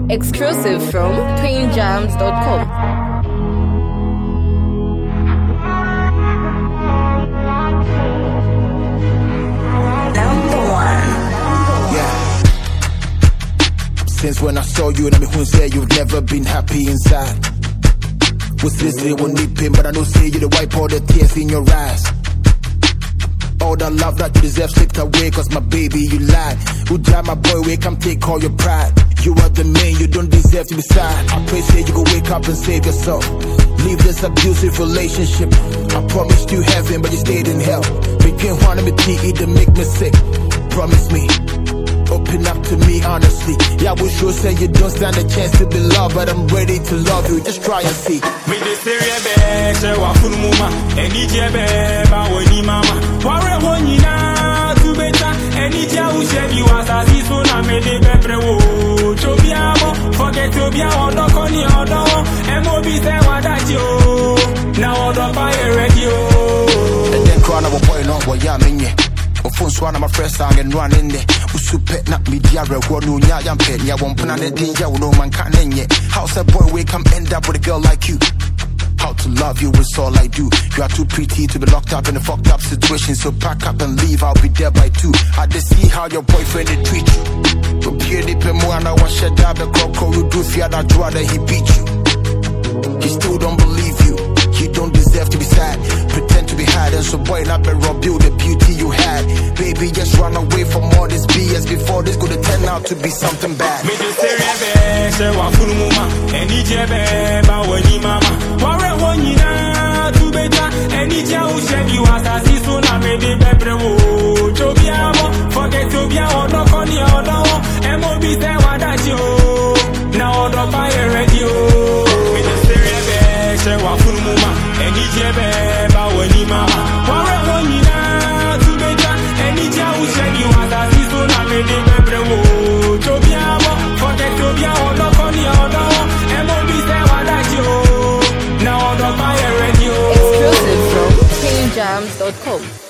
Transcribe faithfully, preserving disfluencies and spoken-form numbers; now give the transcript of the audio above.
Exclusive from twin jams dot com. Since when I saw you, and I mean, who say you've never been happy inside. Was this they won't need pain, but I don't say you to wipe all the tears in your eyes. All the love that you deserve slipped away, cause my baby, you lied. Who drive my boy away, come take all your pride. You are the man, you don't deserve to be sad. I pray say you go wake up and save yourself. Leave this abusive relationship. I promised you heaven, but you stayed in hell. Between one and me, it make me sick. Promise me. Open up to me honestly. Yeah, we sure say you don't stand a chance to be loved, but I'm ready to love you. Just try and see. Me the serious bad, say wa funu mama. Any jebe ba woni mama. Ware woni na tu beta. Any ja u she bi wa sa si so na me de bepre wo. Tobia mo, forget tobia odo koni odo. Mo bi say wa dachi o. Na odo pa e ready o. And then crown of a boy no boy ya menye. O phone swan my first song and run in there. Usupe na media rewo no nya yampe nya won pena ne din ya no man kan nye. How's a boy we come end up with a girl like you? How to love you is all I do. You are too pretty to be locked up in a fucked up situation, so pack up and leave, I'll be there by two. I just see how your boyfriend they treat you. But pure deep and more, and I want shut down the coco, you do fear that draw that he beat you. He still don't believe you. You don't deserve to be sad. Pretend to be hard, and so boy, not be rob you the beauty you had. Baby, just run away from all this B S before this gonna turn out to be something bad. Me just say rebe, say wa funu mama. Any jebe ba woni mama. Ware woni na tu beta. Any ja u she bi wa sa si so na me de bebre wo. Tobia mo, forget tobia odo koni odo. Mo bi say wa dachi o. Na odo pa e ready o. Me just say rebe, say wa funu mama. Any jebe ba woni mama. Ware woni na tu beta. Any ja u she bi wa sa si so na me de bebre wo. Tobia mo, forget tobia odo koni odo. Mo bi say wa dachi o. Na odo pa e ready o. Exclusive from twin jams dot com.